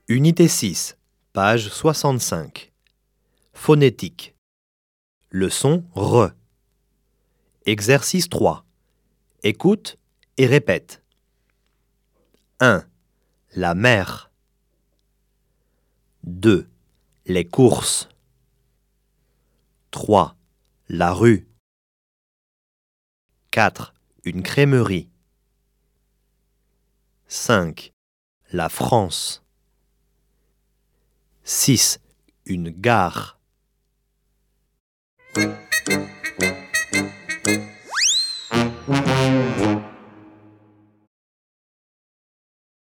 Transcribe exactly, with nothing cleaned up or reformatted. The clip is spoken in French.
Unité six, page soixante-cinq. Phonétique. Leçon R. Exercice trois. Écoute et répète. un. La mer. deux. Les courses. trois. La rue. quatre. Une crèmerie. cinq. La France. six. Une gare.